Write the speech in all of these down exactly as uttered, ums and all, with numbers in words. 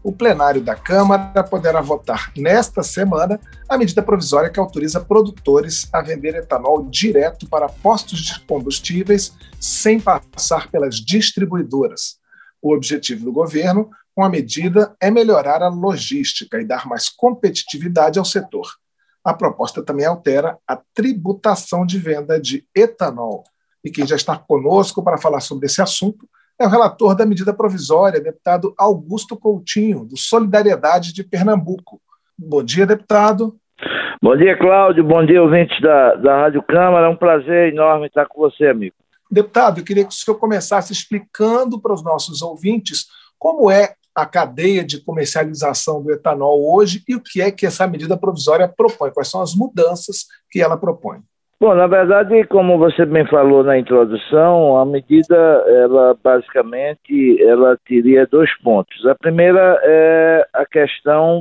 o plenário da Câmara poderá votar nesta semana a medida provisória que autoriza produtores a vender etanol direto para postos de combustíveis sem passar pelas distribuidoras. O objetivo do governo com a medida é melhorar a logística e dar mais competitividade ao setor. A proposta também altera a tributação de venda de etanol. E quem já está conosco para falar sobre esse assunto é o relator da medida provisória, deputado Augusto Coutinho, do Solidariedade de Pernambuco. Bom dia, deputado. Bom dia, Cláudio. Bom dia, ouvintes da, da Rádio Câmara. É um prazer enorme estar com você, amigo. Deputado, eu queria que o senhor começasse explicando para os nossos ouvintes como é a cadeia de comercialização do etanol hoje e o que é que essa medida provisória propõe, quais são as mudanças que ela propõe. Bom, na verdade, como você bem falou na introdução, a medida, ela basicamente, ela teria dois pontos. A primeira é a questão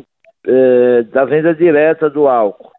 é, da venda direta do álcool.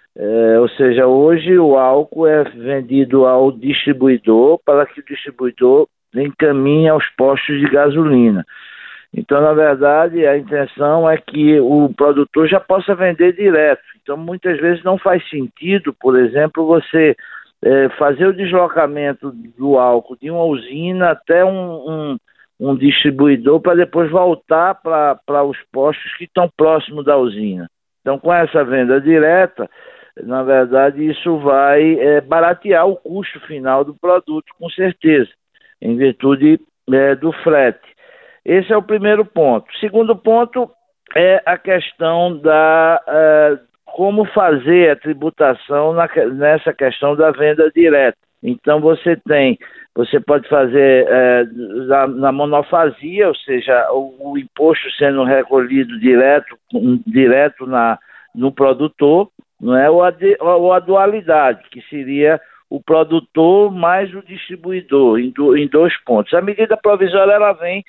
É, ou seja, hoje o álcool é vendido ao distribuidor para que o distribuidor encaminhe aos postos de gasolina. Então, na verdade, a intenção é que o produtor já possa vender direto. Então, muitas vezes não faz sentido, por exemplo, você é, fazer o deslocamento do álcool de uma usina até um, um, um distribuidor para depois voltar para os postos que estão próximos da usina. Então, com essa venda direta, na verdade, isso vai é, baratear o custo final do produto, com certeza, em virtude é, do frete. Esse é o primeiro ponto. O segundo ponto é a questão da uh, como fazer a tributação na, nessa questão da venda direta. Então você tem, você pode fazer uh, na, na monofasia, ou seja, o, o imposto sendo recolhido direto, um, direto na, no produtor, não é? Ou a, ou a dualidade, que seria o produtor mais o distribuidor, em, do, em dois pontos. A medida provisória ela vem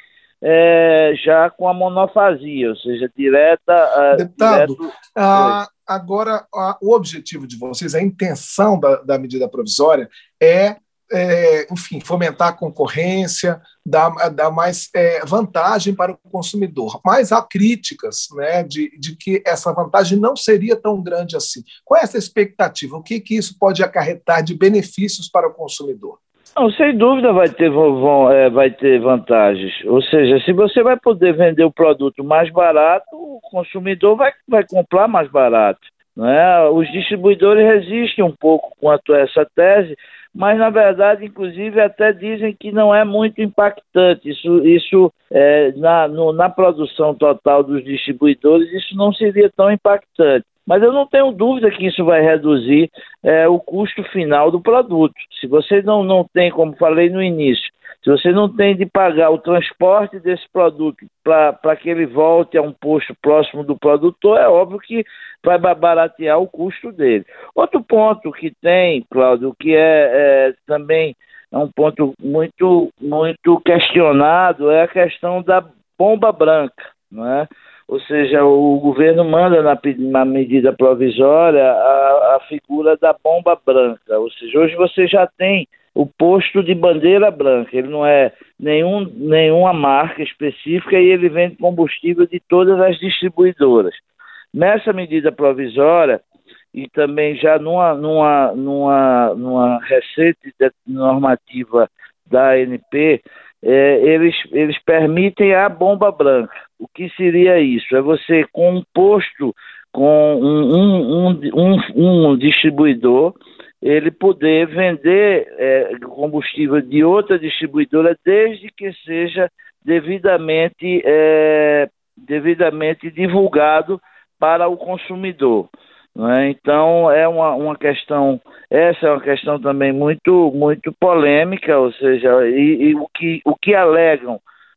É, já com a monofasia, ou seja, direta... Uh, Deputado, direto... ah, agora ah, o objetivo de vocês, a intenção da, da medida provisória é, é, enfim, fomentar a concorrência, dar, dar mais é, vantagem para o consumidor, mas há críticas, né, de, de que essa vantagem não seria tão grande assim. Qual é essa expectativa? O que, que isso pode acarretar de benefícios para o consumidor? Não, sem dúvida vai ter, vão, é, vai ter vantagens. Ou seja, se você vai poder vender o produto mais barato, o consumidor vai, vai comprar mais barato, não é? Os distribuidores resistem um pouco quanto a essa tese, mas na verdade, inclusive, até dizem que não é muito impactante. Isso, isso é, na, no, na produção total dos distribuidores, isso não seria tão impactante. Mas eu não tenho dúvida que isso vai reduzir é, o custo final do produto. Se você não, não tem, como falei no início, se você não tem de pagar o transporte desse produto para que ele volte a um posto próximo do produtor, é óbvio que vai baratear o custo dele. Outro ponto que tem, Cláudio, que é, é também é um ponto muito, muito questionado, é a questão da bomba branca, não é? Ou seja, o governo manda na, na medida provisória a, a figura da bomba branca. Ou seja, hoje você já tem o posto de bandeira branca. Ele não é nenhum, nenhuma marca específica e ele vende combustível de todas as distribuidoras. Nessa medida provisória, e também já numa, numa, numa, numa receita normativa da A N P, É, eles, eles permitem a bomba branca. O que seria isso? É você, com um posto, com um, um, um, um, um distribuidor, ele poder vender é, combustível de outra distribuidora, desde que seja devidamente, é, devidamente divulgado para o consumidor. Né? Então é uma, uma questão, essa é uma questão também muito, muito polêmica, ou seja, e, e o, que, o que alegam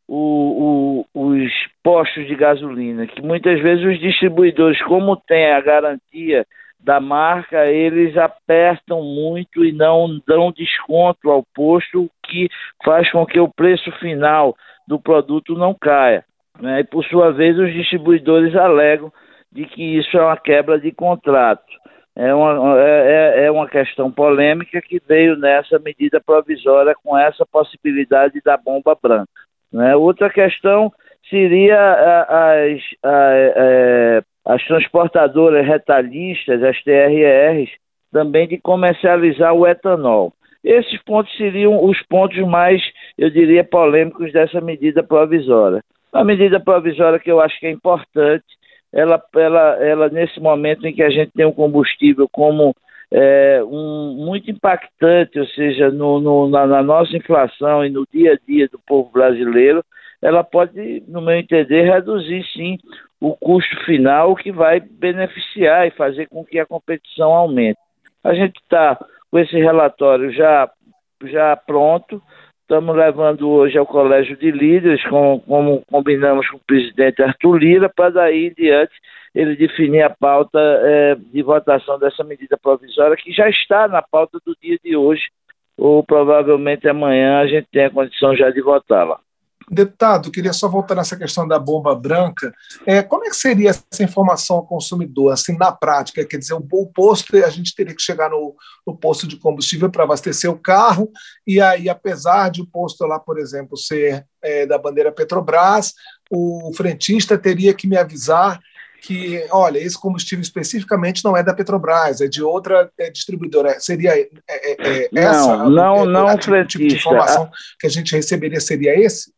o, o, os postos de gasolina, que muitas vezes os distribuidores, como tem a garantia da marca, eles apertam muito e não dão desconto ao posto, o que faz com que o preço final do produto não caia. Né? E por sua vez os distribuidores alegam de que isso é uma quebra de contrato. É uma, é, é uma questão polêmica que veio nessa medida provisória com essa possibilidade da bomba branca. Né? Outra questão seria a, as, a, a, as transportadoras retalhistas, as T R Rs, também de comercializar o etanol. Esses pontos seriam os pontos mais, eu diria, polêmicos dessa medida provisória. A medida provisória que eu acho que é importante, ela, ela, ela nesse momento em que a gente tem um combustível como é, um, muito impactante, ou seja, no, no, na, na nossa inflação e no dia a dia do povo brasileiro, ela pode, no meu entender, reduzir sim o custo final, o que vai beneficiar e fazer com que a competição aumente. A gente está com esse relatório já, já pronto, estamos levando hoje ao Colégio de Líderes, com, como combinamos com o presidente Arthur Lira, para daí em diante ele definir a pauta é, de votação dessa medida provisória, que já está na pauta do dia de hoje, ou provavelmente amanhã a gente tem a condição já de votá-la. Deputado, queria só voltar nessa questão da bomba branca. É, como é que seria essa informação ao consumidor, assim, na prática? Quer dizer, o, o posto, a gente teria que chegar no, no posto de combustível para abastecer o carro, e aí, apesar de o posto lá, por exemplo, ser é, da bandeira Petrobras, o frentista teria que me avisar que, olha, esse combustível especificamente não é da Petrobras, é de outra é, distribuidora. Seria é, é, é, não, essa não, a, não, a, a, tipo, tipo de informação que a gente receberia seria esse?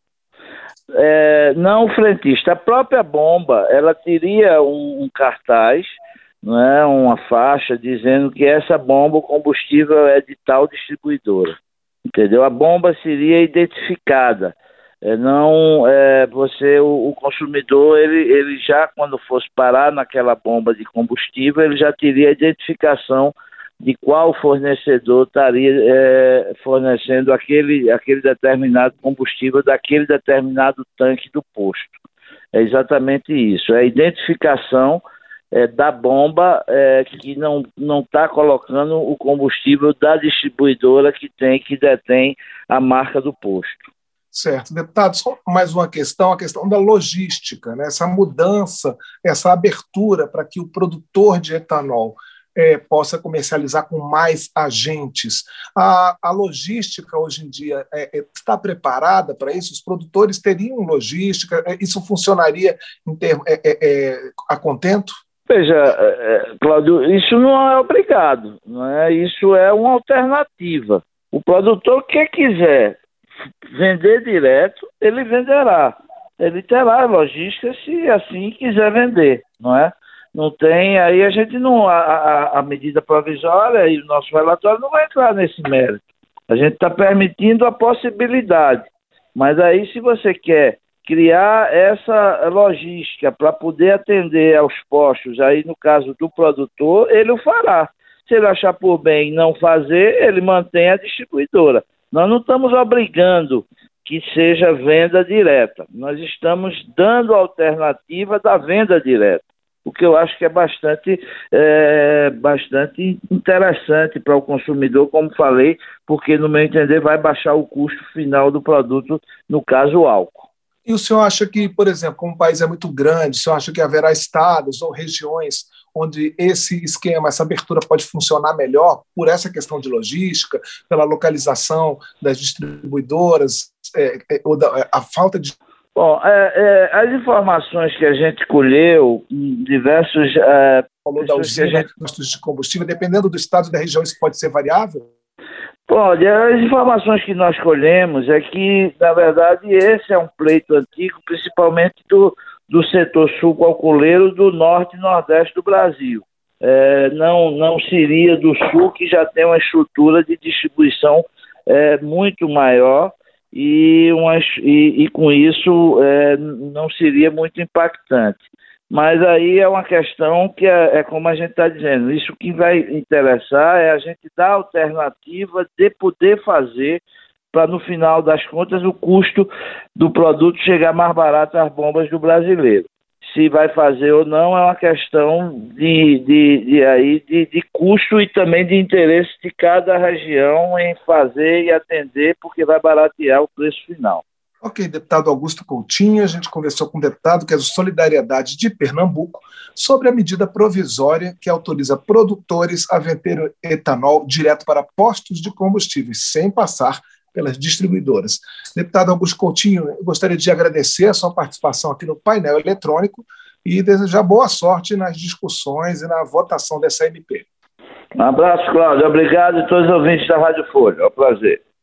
É, não o frentista. A própria bomba, ela teria um, um cartaz, não é, uma faixa dizendo que essa bomba, o combustível é de tal distribuidora, entendeu? A bomba seria identificada. É, não, é, você, o, o consumidor, ele, ele já, quando fosse parar naquela bomba de combustível, ele já teria a identificação de qual fornecedor estaria é, fornecendo aquele, aquele determinado combustível daquele determinado tanque do posto. É exatamente isso, é a identificação é, da bomba é, que não não está colocando o combustível da distribuidora que tem, que detém a marca do posto. Certo. Deputado, só mais uma questão, a questão da logística, né? Essa mudança, essa abertura para que o produtor de etanol É, possa comercializar com mais agentes. A, a logística, hoje em dia, é, é, está preparada para isso? Os produtores teriam logística? É, isso funcionaria em termo, é, é, é, a contento? Veja, é, Cláudio, isso não é obrigado, não é? Isso é uma alternativa. O produtor que quiser vender direto, ele venderá. Ele terá logística se assim quiser vender, não é? Não tem, aí a gente não, a, a, a medida provisória e o nosso relatório não vai entrar nesse mérito. A gente está permitindo a possibilidade, mas aí se você quer criar essa logística para poder atender aos postos, aí no caso do produtor, ele o fará. Se ele achar por bem não fazer, ele mantém a distribuidora. Nós não estamos obrigando que seja venda direta, nós estamos dando a alternativa da venda direta, o que eu acho que é bastante, é, bastante interessante para o consumidor, como falei, porque, no meu entender, vai baixar o custo final do produto, no caso, o álcool. E o senhor acha que, por exemplo, como o país é muito grande, o senhor acha que haverá estados ou regiões onde esse esquema, essa abertura pode funcionar melhor por essa questão de logística, pela localização das distribuidoras, é, é, ou da, a falta de... Bom, é, é, as informações que a gente colheu, diversos... É, falou da usina, gente... postos de combustível, dependendo do estado e da região, isso pode ser variável? Pode. As informações que nós colhemos é que, na verdade, esse é um pleito antigo, principalmente do, do setor sul-alcooleiro do norte e nordeste do Brasil. É, não, não seria do sul, que já tem uma estrutura de distribuição é, muito maior, e, uma, e, e com isso é, não seria muito impactante. Mas aí é uma questão que é, é como a gente está dizendo, isso que vai interessar é a gente dar a alternativa de poder fazer para, no final das contas, o custo do produto chegar mais barato às bombas do brasileiro. Se vai fazer ou não é uma questão de, de, de, aí, de, de custo e também de interesse de cada região em fazer e atender, porque vai baratear o preço final. Ok, deputado Augusto Coutinho, a gente conversou com o deputado que é do Solidariedade de Pernambuco sobre a medida provisória que autoriza produtores a vender etanol direto para postos de combustíveis, sem passar pelas distribuidoras. Deputado Augusto Coutinho, eu gostaria de agradecer a sua participação aqui no painel eletrônico e desejar boa sorte nas discussões e na votação dessa M P. Um abraço, Cláudio. Obrigado a todos os ouvintes da Rádio Folha. É um prazer.